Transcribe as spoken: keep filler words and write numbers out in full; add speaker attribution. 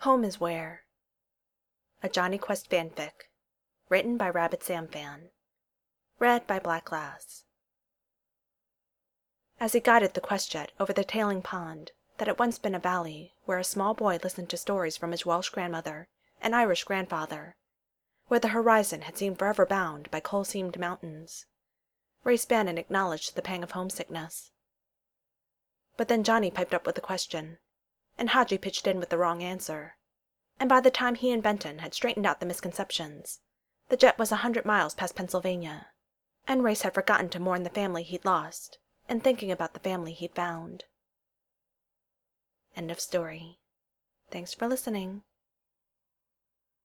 Speaker 1: Home is Where, a Jonny Quest fanfic, written by Rabbit Sam Fan, read by Black Glass. As he guided the Quest jet over the tailing pond that had once been a valley where a small boy listened to stories from his Welsh grandmother and Irish grandfather, where the horizon had seemed forever bound by coal-seamed mountains, Race Bannon acknowledged the pang of homesickness. But then Johnny piped up with a question, and Hadji pitched in with the wrong answer, and by the time he and Benton had straightened out the misconceptions, the jet was a hundred miles past Pennsylvania, and Race had forgotten to mourn the family he'd lost, and thinking about the family he'd found. End of story. Thanks for listening.